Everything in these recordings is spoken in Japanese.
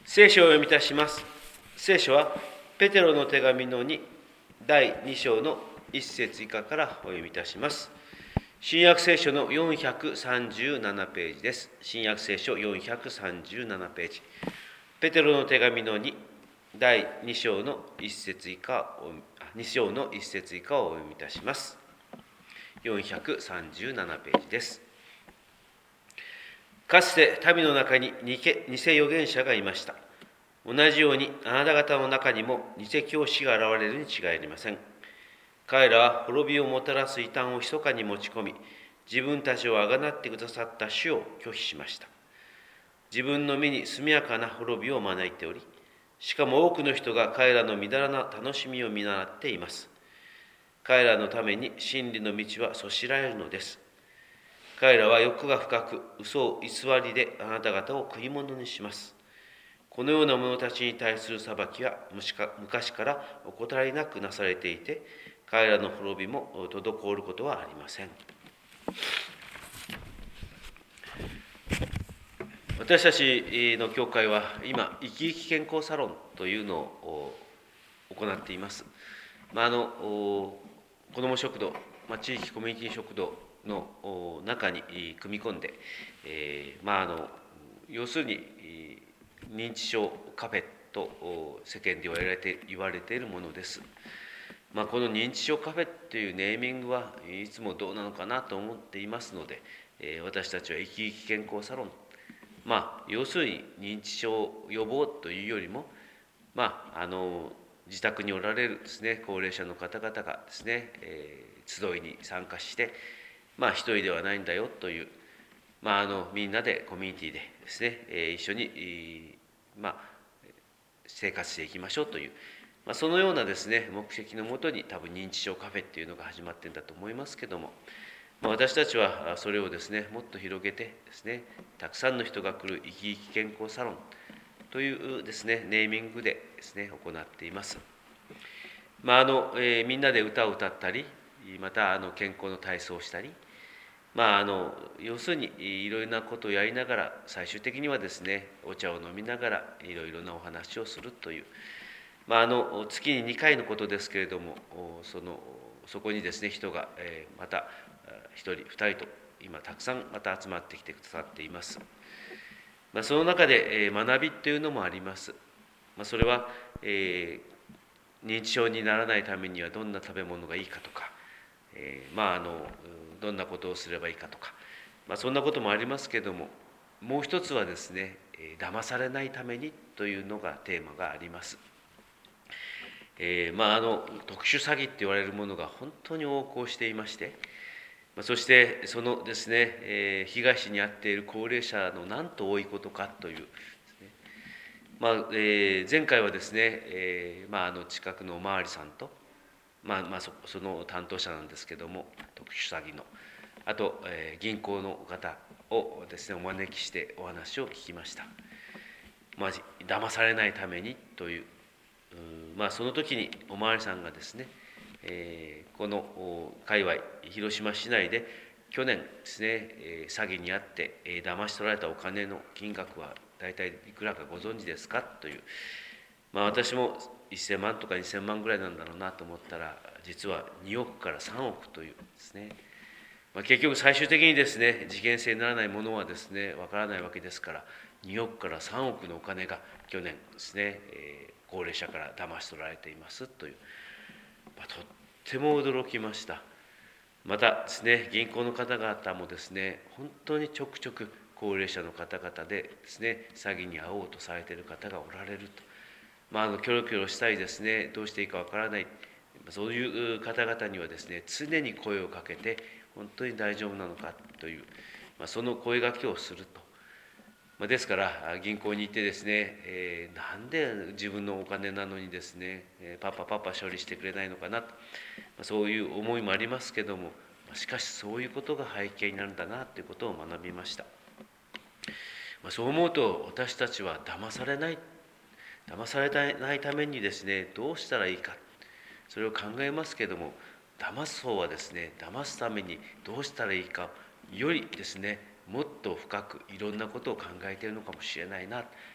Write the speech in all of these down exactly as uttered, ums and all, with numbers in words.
聖書を読みいたします。聖書はペテロの手紙のにだいに章のいっ節以下からお読みいたします。新約聖書のよんひゃくさんじゅうななページです。新約聖書よんひゃくさんじゅうななページ。ペテロの手紙のにだいに章のいっ節以下に章のいっ節以下をお読みいたします。よんひゃくさんじゅうななページです。かつて民の中に偽預言者がいました。同じようにあなた方の中にも偽教師が現れるに違いありません。彼らは滅びをもたらす異端を密かに持ち込み、自分たちをあがなってくださった主を拒否しました。自分の身に速やかな滅びを招いており、しかも多くの人が彼らのみだらな楽しみを見習っています。彼らのために真理の道はそしらえるのです。彼らは欲が深く、嘘を偽りであなた方を食い物にします。このような者たちに対する裁きは昔から怠りなくなされていて、彼らの滅びも滞ることはありません。私たちの教会は今、生き生き健康サロンというのを行っています。まあ、あの子ども食堂、まあ、地域コミュニティ食堂の中に組み込んで、えーまあ、あの要するに認知症カフェと世間で言われて言われているものです。まあ、この認知症カフェというネーミングはいつもどうなのかなと思っていますので、えー、私たちは生き生き健康サロン、まあ、要するに認知症予防というよりも、まあ、あの自宅におられるですね、高齢者の方々がですね、えー、集いに参加して、まあ、一人ではないんだよという、まあ、あのみんなでコミュニティでですね、えー、一緒に、えーまあ、生活していきましょうという、まあ、そのようなですね目的のもとに多分認知症カフェっていうのが始まってんだと思いますけども、まあ、私たちはそれをですねもっと広げてですね、たくさんの人が来る生き生き健康サロンというですねネーミングでですね行っています。まああのえー、みんなで歌を歌ったり、またあの健康の体操をしたり、まあ、あの要するにいろいろなことをやりながら、最終的にはですねお茶を飲みながらいろいろなお話をするという、まあ、あの月ににかいのことですけれども、そのそこにですね人が、えー、またひとりふたりと今たくさんまた集まってきてくださっています。まあ、その中で、えー、学びというのもあります。まあ、それは、えー、認知症にならないためにはどんな食べ物がいいかとか、えー、まああのどんなことをすればいいかとか、まあ、そんなこともありますけれども、もう一つはですね、えー、騙されないためにというのがテーマがあります。えー、まああの特殊詐欺って言われるものが本当に横行していまして、まあ、そしてそのですね、えー、被害者に遭っている高齢者のなんと多いことかという、まあえー、前回はですね、えーまあ、あの近くのおまわりさんと、まあまあ、そ, その担当者なんですけども、特殊詐欺のあと、えー、銀行の方をですねお招きしてお話を聞きました。まあ、騙されないためにという、うまあ、その時におまわりさんがですね、えー、この界隈広島市内で去年ですね、えー、詐欺にあって、えー、騙し取られたお金の金額は大体いくらかご存知ですかという、まあ、私もせんまんとかにせんまんぐらいなんだろうなと思ったら、実はにおくからさんおくというですね、まあ、結局最終的にですね事件性にならないものはですねわからないわけですから、におくからさんおくのお金が去年ですね、えー、高齢者から騙し取られていますという、まあ、とっても驚きました。またですね銀行の方々もですね本当にちょくちょく高齢者の方々でですね詐欺に遭おうとされている方がおられると、まあ、あのキョロキョロしたりですね、どうしていいかわからない、そういう方々にはですね常に声をかけて本当に大丈夫なのかという、まあ、その声がけをすると。まあ、ですから銀行に行ってですね、えー、なんで自分のお金なのにですね、えー、パパパパ処理してくれないのかなと、まあ、そういう思いもありますけども、しかしそういうことが背景になるんだなということを学びました。まあ、そう思うと私たちは騙されない騙されないためにですねどうしたらいいか、それを考えますけども、騙す方はですね騙すためにどうしたらいいかよりですねもっと深くいろんなことを考えているのかもしれないな、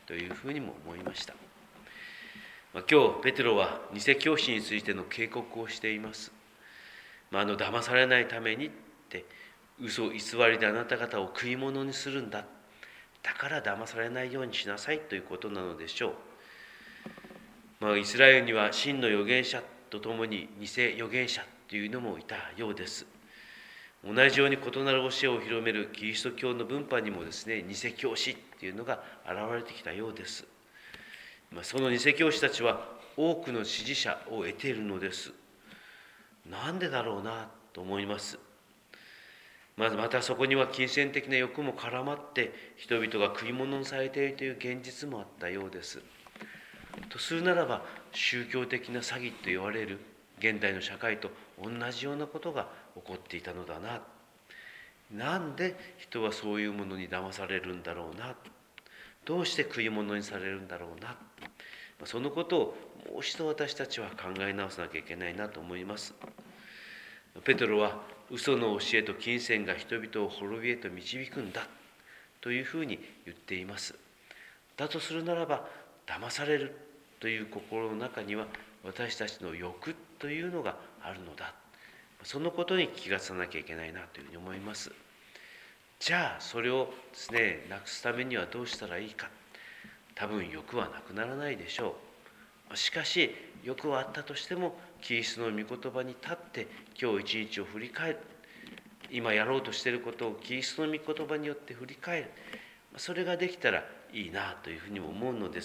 というふうにも思いました。まあ、今日ペテロは偽教師についての警告をしています。まあ、あの騙されないためにって嘘偽りであなた方を食い物にするんだ、だから騙されないようにしなさいということなのでしょう。まあ、イスラエルには真の預言者とともに偽預言者というのもいたようです。同じように異なる教えを広めるキリスト教の分派にもですね、偽教師っていうのが現れてきたようです。まあ、その偽教師たちは多くの支持者を得ているのです。なんでだろうなと思います。まずまたそこには金銭的な欲も絡まって人々が食い物にされているという現実もあったようです。とするならば宗教的な詐欺と言われる現代の社会と同じようなことが起こっていたのだな。なんで人はそういうものに騙されるんだろうな。どうして食い物にされるんだろうな。そのことをもう一度私たちは考え直さなきゃいけないなと思います。ペテロは嘘の教えと金銭が人々を滅びへと導くんだというふうに言っています。だとするならば騙されるという心の中には私たちの欲というのがあるのだ。そのことに気がつかなきゃいけないなというふうに思います。じゃあそれをですね、なくすためにはどうしたらいいか。多分欲はなくならないでしょう。しかし欲はあったとしてもキリストの御言葉に立って今日一日を振り返る、今やろうとしていることをキリストの御言葉によって振り返る、それができたらいいなというふうにも思うのです。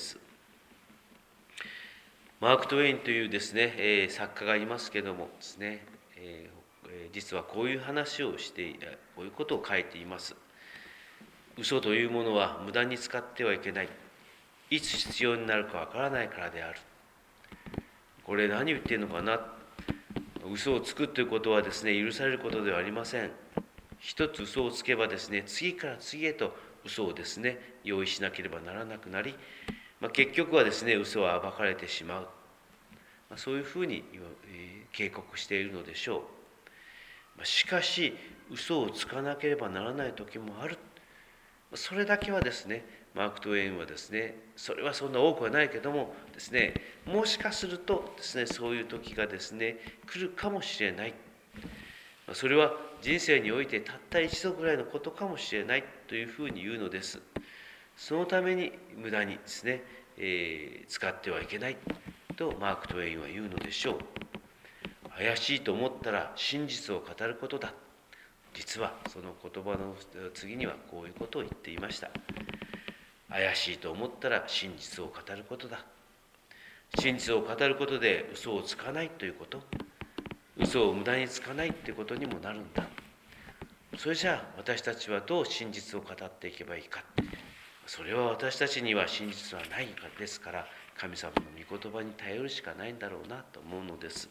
マーク・トウェインというですね、えー、作家がいますけどもですね、えー、実はこういう話をしてこういうことを書いています。嘘というものは無駄に使ってはいけない。いつ必要になるかわからないからである。これ何言ってるのかな。嘘をつくということはですね、許されることではありません。一つ嘘をつけばですね、次から次へと嘘をですね、用意しなければならなくなり、まあ、結局はですね、嘘は暴かれてしまう。まあ、そういうふうに、えー、警告しているのでしょう。しかし、嘘をつかなければならない時もある。それだけはですね、マーク・トウェインはですね、それはそんな多くはないけどもですね、もしかするとですね、そういう時がですね、来るかもしれない。それは人生においてたった一度ぐらいのことかもしれないというふうに言うのです。そのために無駄にですね、えー、使ってはいけないとマーク・トウェインは言うのでしょう。怪しいと思ったら真実を語ることだ。実はその言葉の次にはこういうことを言っていました。怪しいと思ったら真実を語ることだ。真実を語ることで嘘をつかないということ、嘘を無駄につかないということにもなるんだ。それじゃあ私たちはどう真実を語っていけばいいか。それは私たちには真実はないですから、神様の御言葉に頼るしかないんだろうなと思うのです。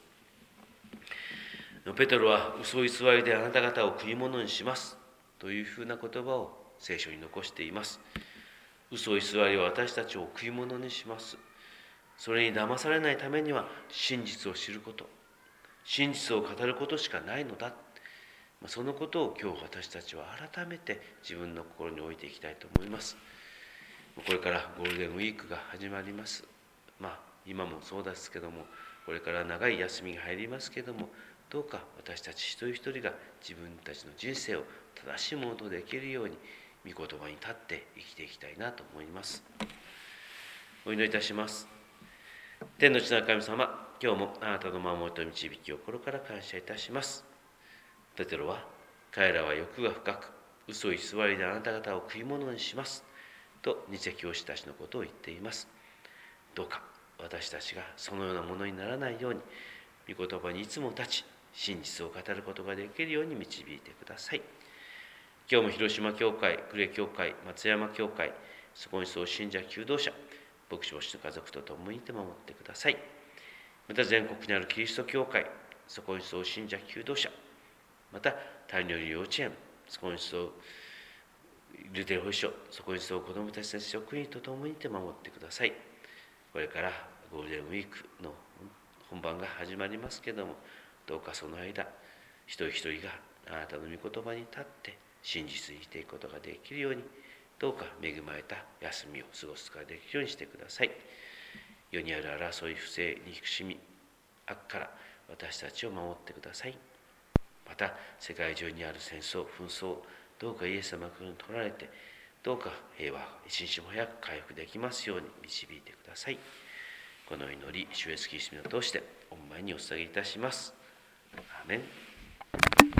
ペテロは嘘偽りであなた方を食い物にしますというふうな言葉を聖書に残しています。嘘偽りは私たちを食い物にします。それに騙されないためには真実を知ること、真実を語ることしかないのだ。そのことを今日私たちは改めて自分の心に置いていきたいと思います。これからゴールデンウィークが始まります。まあ今もそうですけども、これから長い休みが入りますけども、どうか私たち一人一人が自分たちの人生を正しいものとできるように御言葉に立って生きていきたいなと思います。お祈りいたします。天の地の神様、今日もあなたの守りと導きを心から感謝いたします。ペテロは、彼らは欲が深く、嘘偽りであなた方を食い物にしますと偽教師たちのことを言っています。どうか私たちがそのようなものにならないように、御言葉にいつも立ち、真実を語ることができるように導いてください。今日も広島教会、呉教会、松山教会、そこにそう信者求道者、牧師牧師の家族と共にいて守ってください。また全国にあるキリスト教会、そこにそう信者求道者、また谷の幼稚園、そこにそうルテル保守所、そこにそう子どもたちの職員と共にいて守ってください。これからゴールデンウィークの本番が始まりますけれども、どうかその間、一人一人があなたの御言葉に立って真実に生きていくことができるようにどうか恵まれた休みを過ごすことができるようにしてください。世にある争い、不正、憎しみ、悪から私たちを守ってください。また、世界中にある戦争、紛争、どうかイエス様が取られて、どうか平和、一日も早く回復できますように導いてください。この祈り、主イエスキリストを通して、御前にお捧げいたします。アーメン。